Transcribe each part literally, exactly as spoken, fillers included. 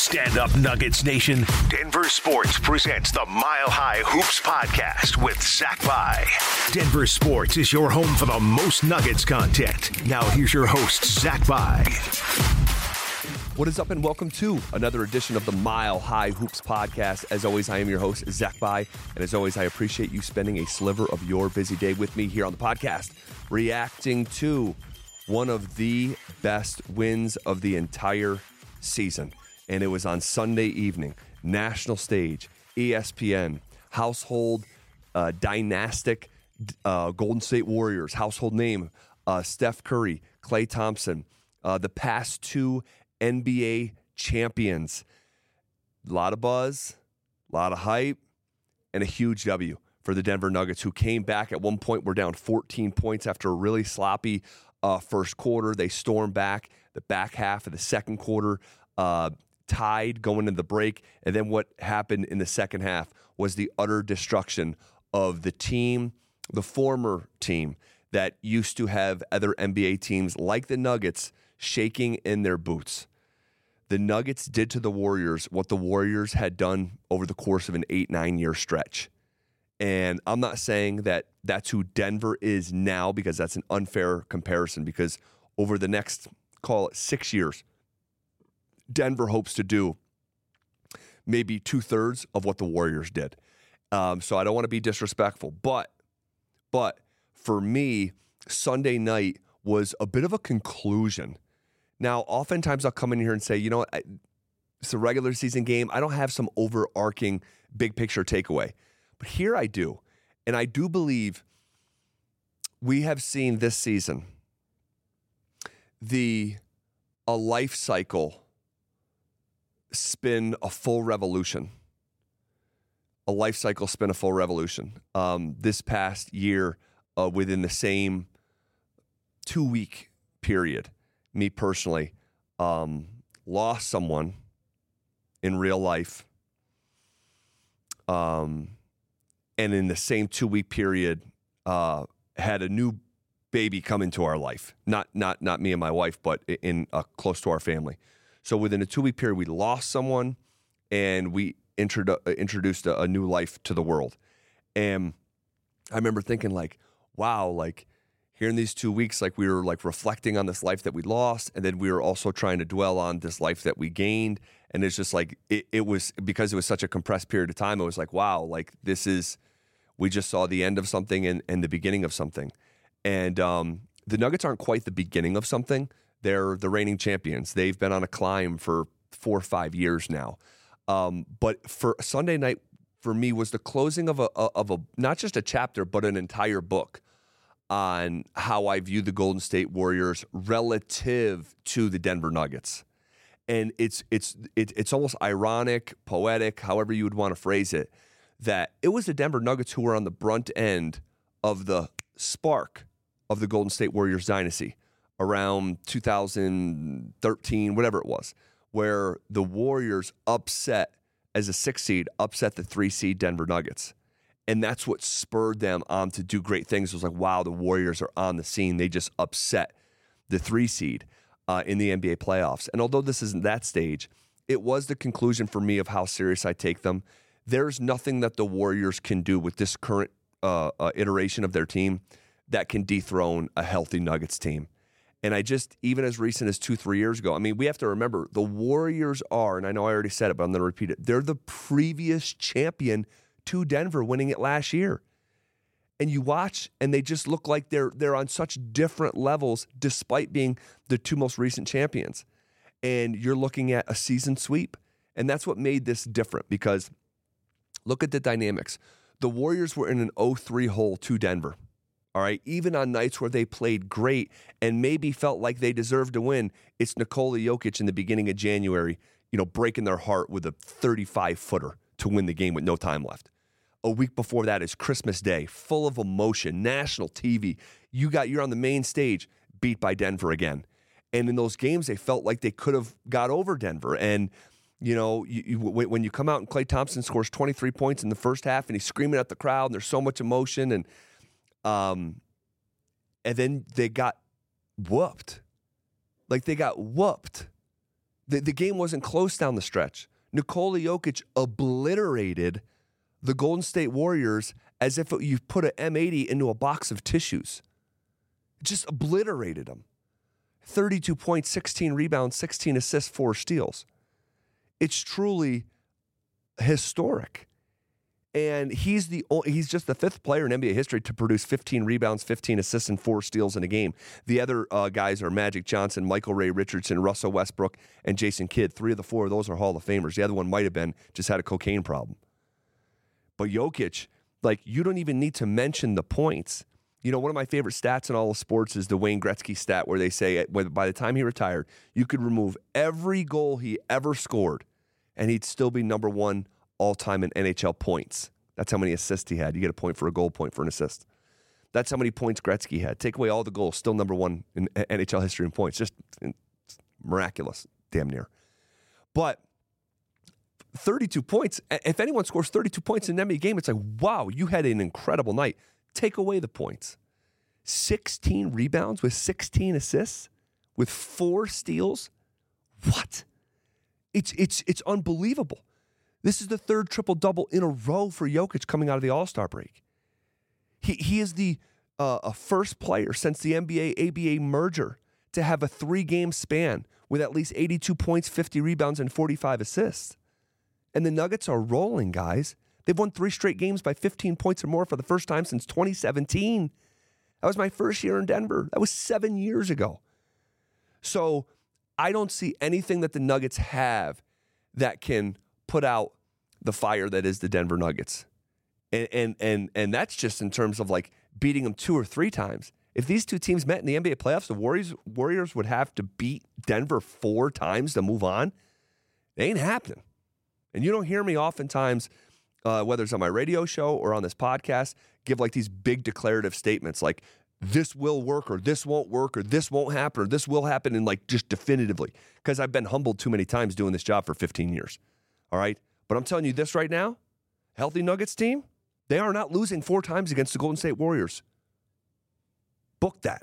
Stand up, Nuggets Nation. Denver Sports presents the Mile High Hoops podcast with Zach By. Denver Sports is your home for the most Nuggets content. Now here's your host, Zach By. What is up, and welcome to another edition of the Mile High Hoops podcast. As always, I am your host, Zach By, and as always, I appreciate you spending a sliver of your busy day with me here on the podcast, reacting to one of the best wins of the entire season. And it was on Sunday evening, national stage, E S P N, household uh, dynastic uh, Golden State Warriors, household name, uh, Steph Curry, Klay Thompson, uh, the past two N B A champions. A lot of buzz, a lot of hype, and a huge W for the Denver Nuggets, who came back at one point. Were down fourteen points after a really sloppy uh, first quarter. They stormed back the back half of the second quarter, uh, tied going into the break. And then what happened in the second half was the utter destruction of the team, the former team that used to have other N B A teams like the Nuggets shaking in their boots. The Nuggets did to the Warriors what the Warriors had done over the course of an eight, nine-year stretch. And I'm not saying that that's who Denver is now, because that's an unfair comparison, because over the next, call it six years, Denver hopes to do maybe two-thirds of what the Warriors did. Um, so I don't want to be disrespectful. But, but for me, Sunday night was a bit of a conclusion. Now, oftentimes I'll come in here and say, you know what, it's a regular season game. I don't have some overarching big picture takeaway. But here I do. And I do believe we have seen this season the a life cycle spin a full revolution. A life cycle spin a full revolution. Um, this past year, uh, within the same two-week period, me personally, um, lost someone in real life. Um, and in the same two-week period, uh, had a new baby come into our life. Not not not me and my wife, but in uh, close to our family. So within a two-week period, we lost someone, and we introdu- introduced a, a new life to the world. And I remember thinking, like, wow, like, here in these two weeks, like, we were, like, reflecting on this life that we lost, and then we were also trying to dwell on this life that we gained. And it's just, like, it, it was, because it was such a compressed period of time, it was like, wow, like, this is, we just saw the end of something and, and the beginning of something. And um, the Nuggets aren't quite the beginning of something. They're the reigning champions. They've been on a climb for four or five years now. Um, but for Sunday night, for me, was the closing of a of a not just a chapter, but an entire book on how I view the Golden State Warriors relative to the Denver Nuggets. And it's it's it, it's almost ironic, poetic, however you would want to phrase it, that it was the Denver Nuggets who were on the brunt end of the spark of the Golden State Warriors dynasty around two thousand thirteen, whatever it was, where the Warriors upset, as a six seed, upset the three seed Denver Nuggets. And that's what spurred them on to do great things. It was like, wow, the Warriors are on the scene. They just upset the three seed uh, in the N B A playoffs. And although this isn't that stage, it was the conclusion for me of how serious I take them. There's nothing that the Warriors can do with this current uh, uh, iteration of their team that can dethrone a healthy Nuggets team. And I just, even as recent as two, three years ago, I mean, we have to remember, the Warriors are, and I know I already said it, but I'm going to repeat it, they're the previous champion to Denver, winning it last year. And you watch, and they just look like they're they're on such different levels, despite being the two most recent champions. And you're looking at a season sweep. And that's what made this different, because look at the dynamics. The Warriors were in an oh three hole to Denver. All right, even on nights where they played great and maybe felt like they deserved to win, it's Nikola Jokic in the beginning of January, you know, breaking their heart with a thirty-five footer to win the game with no time left. A week before that is Christmas Day, full of emotion, national T V. You got, you're on the main stage, beat by Denver again. And in those games, they felt like they could have got over Denver. And, you know, you, you, when you come out and Klay Thompson scores twenty-three points in the first half and he's screaming at the crowd and there's so much emotion, and um, and then they got whooped. Like, they got whooped. The, the game wasn't close down the stretch. Nikola Jokic obliterated the Golden State Warriors as if it, you put an M eighty into a box of tissues. Just obliterated them. thirty-two points, sixteen rebounds, sixteen assists, four steals. It's truly historic. And he's the he's just the fifth player in N B A history to produce fifteen rebounds, fifteen assists, and four steals in a game. The other uh, guys are Magic Johnson, Michael Ray Richardson, Russell Westbrook, and Jason Kidd. Three of the four of those are Hall of Famers. The other one might have been just had a cocaine problem. But Jokic, like, you don't even need to mention the points. You know, one of my favorite stats in all of sports is the Wayne Gretzky stat where they say by the time he retired, you could remove every goal he ever scored, and he'd still be number one all-time in N H L points. That's how many assists he had. You get a point for a goal, point for an assist. That's how many points Gretzky had. Take away all the goals, still number one in N H L history in points. Just miraculous, damn near. But thirty-two points, if anyone scores thirty-two points in an N B A game, it's like, wow, you had an incredible night. Take away the points. sixteen rebounds with sixteen assists with four steals. What? It's it's it's unbelievable. This is the third triple-double in a row for Jokic coming out of the All-Star break. He he is the uh, a first player since the N B A A B A merger to have a three-game span with at least eighty-two points, fifty rebounds, and forty-five assists. And the Nuggets are rolling, guys. They've won three straight games by fifteen points or more for the first time since twenty seventeen. That was my first year in Denver. That was seven years ago. So I don't see anything that the Nuggets have that can put out the fire that is the Denver Nuggets. And and and and that's just in terms of like beating them two or three times. If these two teams met in the N B A playoffs, the Warriors Warriors would have to beat Denver four times to move on. It ain't happening. And you don't hear me oftentimes, uh, whether it's on my radio show or on this podcast, give like these big declarative statements like this will work or this won't work or this won't happen or this will happen and like just definitively. Because I've been humbled too many times doing this job for fifteen years. All right? But I'm telling you this right now, healthy Nuggets team, they are not losing four times against the Golden State Warriors. Book that.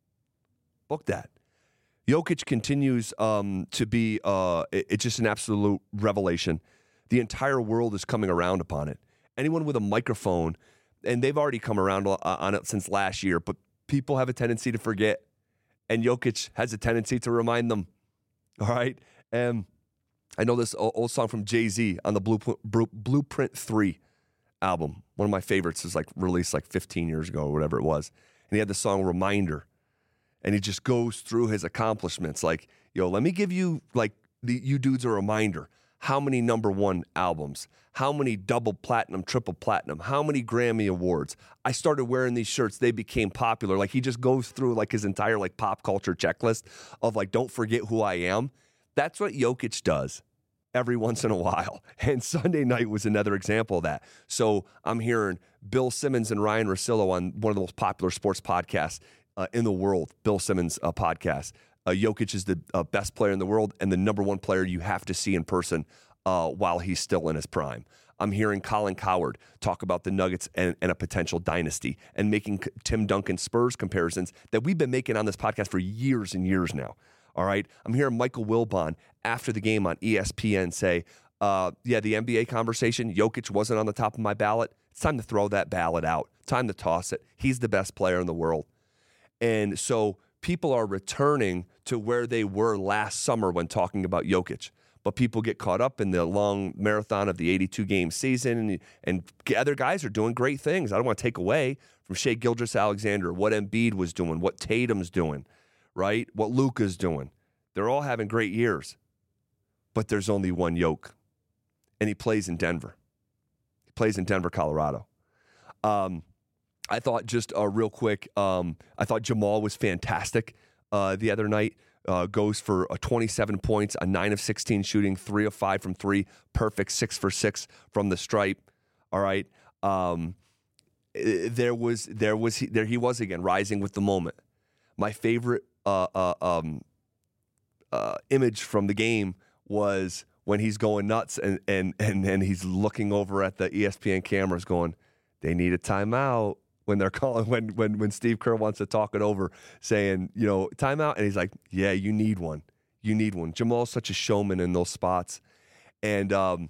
Book that. Jokic continues um, to be uh, it, it's just an absolute revelation. The entire world is coming around upon it. Anyone with a microphone, and they've already come around on it since last year, but people have a tendency to forget, and Jokic has a tendency to remind them. All right? And I know this old song from Jay-Z on the Blueprint three album. One of my favorites is like released like fifteen years ago or whatever it was. And he had the song Reminder. And he just goes through his accomplishments. Like, yo, let me give you, like, the, you dudes a reminder. How many number one albums? How many double platinum, triple platinum? How many Grammy awards? I started wearing these shirts. They became popular. Like, he just goes through, like, his entire, like, pop culture checklist of, like, don't forget who I am. That's what Jokic does every once in a while. And Sunday night was another example of that. So I'm hearing Bill Simmons and Ryan Russillo on one of the most popular sports podcasts uh, in the world, Bill Simmons uh, podcast. Uh, Jokic is the uh, best player in the world and the number one player you have to see in person uh, while he's still in his prime. I'm hearing Colin Cowherd talk about the Nuggets and, and a potential dynasty and making Tim Duncan Spurs comparisons that we've been making on this podcast for years and years now. All right. I'm hearing Michael Wilbon after the game on E S P N say, uh, yeah, the N B A conversation, Jokic wasn't on the top of my ballot. It's time to throw that ballot out. Time to toss it. He's the best player in the world. And so people are returning to where they were last summer when talking about Jokic. But people get caught up in the long marathon of the eighty-two game season, and, and other guys are doing great things. I don't want to take away from Shai Gilgeous-Alexander, what Embiid was doing, what Tatum's doing. Right? What Luka's doing. They're all having great years. But there's only one Yoke. And he plays in Denver. He plays in Denver, Colorado. Um, I thought just uh, real quick, um, I thought Jamal was fantastic uh, the other night. Uh, goes for uh, twenty-seven points, a nine of sixteen shooting, three of five from three, perfect six for six from the stripe. All right. Um, there was, there was, there he was again, rising with the moment. My favorite Uh, uh, um, uh, image from the game was when he's going nuts and, and and and he's looking over at the E S P N cameras going, they need a timeout when they're calling, when when when Steve Kerr wants to talk it over, saying, you know, timeout. And he's like, yeah, you need one. You need one. Jamal's such a showman in those spots. And um,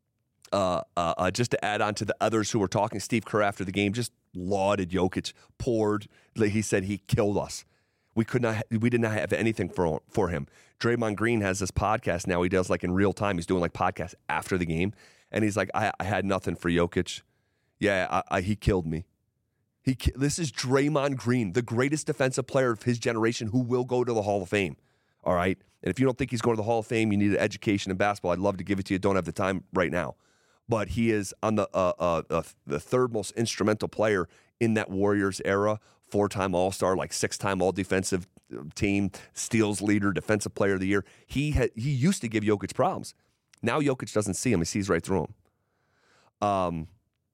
uh, uh, uh, just to add on to the others who were talking, Steve Kerr after the game just lauded Jokic, poured. He said he killed us. We could not. We did not have anything for for him. Draymond Green has this podcast now. He does like in real time. He's doing like podcasts after the game, and he's like, "I, I had nothing for Jokic. Yeah, I, I, he killed me. He. This is Draymond Green, the greatest defensive player of his generation, who will go to the Hall of Fame. All right. And if you don't think he's going to the Hall of Fame, you need an education in basketball. I'd love to give it to you. Don't have the time right now, but he is on the uh, uh, uh, the third most instrumental player in that Warriors era. Four-time All-Star, like six-time All-Defensive Team, steals leader, Defensive Player of the Year. He had, he used to give Jokic problems. Now Jokic doesn't see him; he sees right through him. Um,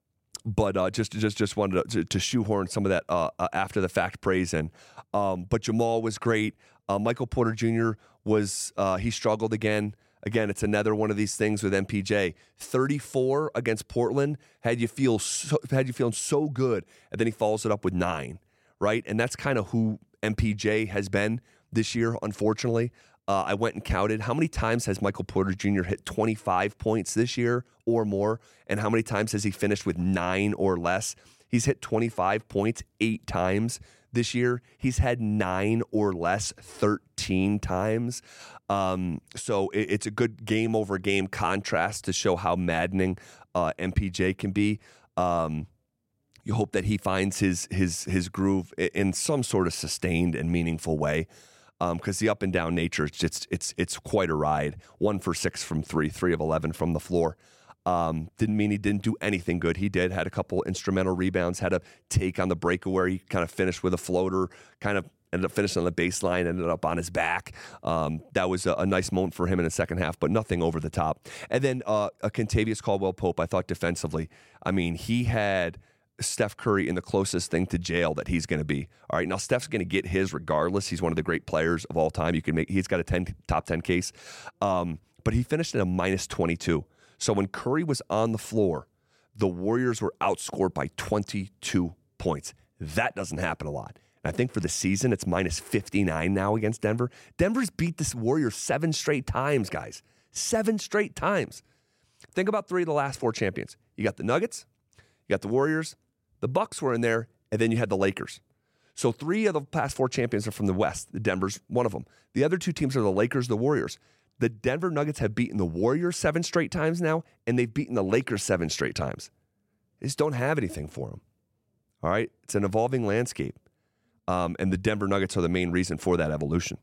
but uh, just just just wanted to, to shoehorn some of that uh, uh, after the fact praise in. Um, but Jamal was great. Uh, Michael Porter Junior was uh, he struggled again. Again, it's another one of these things with M P J. thirty-four against Portland had you feel so, had you feeling so good, and then he follows it up with nine. Right? And that's kind of who M P J has been this year, unfortunately. Uh, I went and counted. How many times has Michael Porter Junior hit twenty-five points this year or more? And how many times has he finished with nine or less? He's hit twenty-five points eight times this year. He's had nine or less thirteen times. Um, so it, it's a good game over game contrast to show how maddening uh, M P J can be. Um, You hope that he finds his his his groove in some sort of sustained and meaningful way, because um, the up and down nature, it's it's it's it's quite a ride. One for six from three, three of eleven from the floor. Um, didn't mean he didn't do anything good. He did had a couple instrumental rebounds, had a take on the breakaway. He kind of finished with a floater, kind of ended up finishing on the baseline, ended up on his back. Um, that was a, a nice moment for him in the second half, but nothing over the top. And then uh, a Kentavious Caldwell-Pope, I thought defensively. I mean, he had Steph Curry in the closest thing to jail that he's going to be. All right, now Steph's going to get his regardless. He's one of the great players of all time. You can make. He's got a ten, top ten case, um, but he finished at a minus twenty-two. So when Curry was on the floor, the Warriors were outscored by twenty-two points. That doesn't happen a lot. And I think for the season, it's minus fifty-nine now against Denver. Denver's beat this Warriors seven straight times, guys. Seven straight times. Think about three of the last four champions. You got the Nuggets, you got the Warriors, the Bucks were in there, and then you had the Lakers. So three of the past four champions are from the West. The Denver's one of them. The other two teams are the Lakers, the Warriors. The Denver Nuggets have beaten the Warriors seven straight times now, and they've beaten the Lakers seven straight times. They just don't have anything for them. All right? It's an evolving landscape. Um, and the Denver Nuggets are the main reason for that evolution.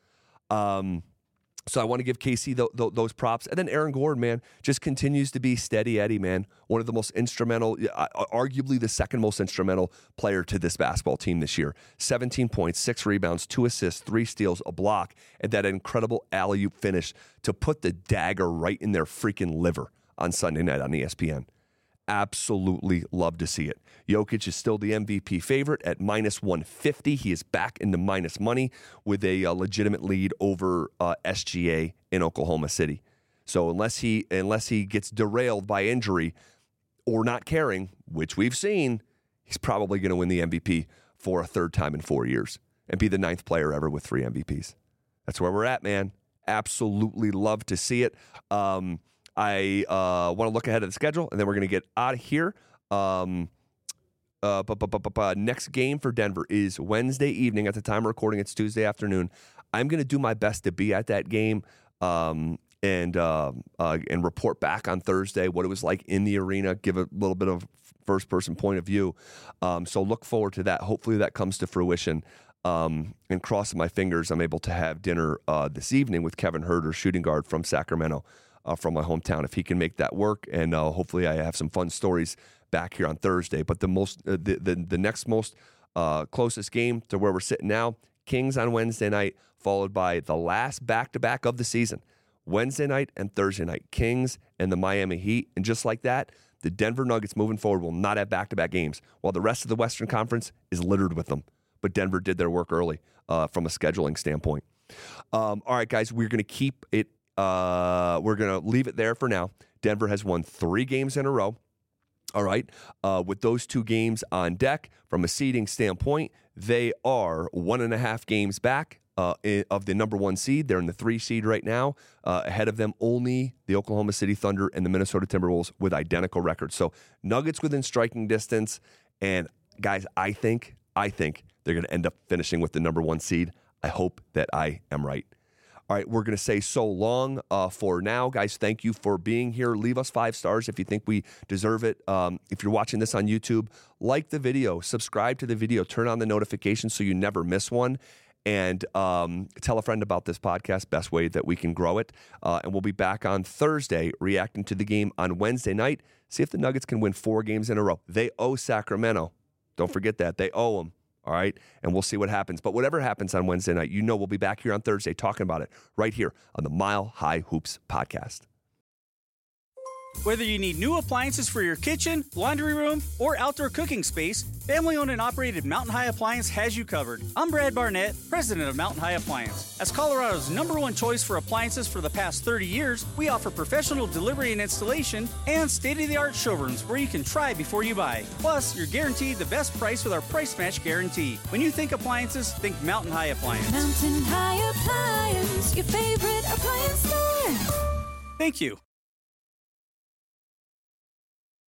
Um, so I want to give K C th- th- those props. And then Aaron Gordon, man, just continues to be steady Eddie, man. One of the most instrumental, uh, arguably the second most instrumental player to this basketball team this year. seventeen points, six rebounds, two assists, three steals, a block, and that incredible alley-oop finish to put the dagger right in their freaking liver on Sunday night on E S P N. Absolutely love to see it. Jokic is still the M V P favorite at minus one fifty. He is back into minus money with a uh, legitimate lead over uh, S G A in Oklahoma City. So unless he unless he gets derailed by injury or not caring, which we've seen, he's probably going to win the M V P for a third time in four years and be the ninth player ever with three M V Ps. That's where we're at, man. Absolutely love to see it. Um, I uh, want to look ahead of the schedule, and then we're going to get out of here. Um, uh, bu- bu- bu- bu- bu- next game for Denver is Wednesday evening. At the time of recording, it's Tuesday afternoon. I'm going to do my best to be at that game um, and uh, uh, and report back on Thursday what it was like in the arena, give a little bit of first-person point of view. Um, so look forward to that. Hopefully that comes to fruition. Um, and crossing my fingers, I'm able to have dinner uh, this evening with Kevin Huerter, shooting guard from Sacramento. Uh, from my hometown, if he can make that work, and uh, hopefully I have some fun stories back here on Thursday. But the most, uh, the, the the next most uh, closest game to where we're sitting now, Kings on Wednesday night, followed by the last back-to-back of the season, Wednesday night and Thursday night, Kings and the Miami Heat. And just like that, the Denver Nuggets moving forward will not have back-to-back games, while the rest of the Western Conference is littered with them. But Denver did their work early uh, from a scheduling standpoint. Um, all right, guys, we're going to keep it Uh, we're going to leave it there for now. Denver has won three games in a row. All right. Uh, with those two games on deck, from a seeding standpoint, they are one and a half games back uh, of the number one seed. They're in the three seed right now. Uh, ahead of them, only the Oklahoma City Thunder and the Minnesota Timberwolves with identical records. So Nuggets within striking distance. And guys, I think, I think they're going to end up finishing with the number one seed. I hope that I am right. All right, we're going to say so long uh, for now. Guys, thank you for being here. Leave us five stars if you think we deserve it. Um, if you're watching this on YouTube, like the video, subscribe to the video, turn on the notifications so you never miss one, and um, tell a friend about this podcast, best way that we can grow it. Uh, and we'll be back on Thursday reacting to the game on Wednesday night. See if the Nuggets can win four games in a row. They owe Sacramento. Don't forget that. They owe them. All right, and we'll see what happens. But whatever happens on Wednesday night, you know we'll be back here on Thursday talking about it right here on the Mile High Hoops podcast. Whether you need new appliances for your kitchen, laundry room, or outdoor cooking space, family-owned and operated Mountain High Appliance has you covered. I'm Brad Barnett, president of Mountain High Appliance. As Colorado's number one choice for appliances for the past thirty years, we offer professional delivery and installation and state-of-the-art showrooms where you can try before you buy. Plus, you're guaranteed the best price with our price match guarantee. When you think appliances, think Mountain High Appliance. Mountain High Appliance, your favorite appliance store. Thank you.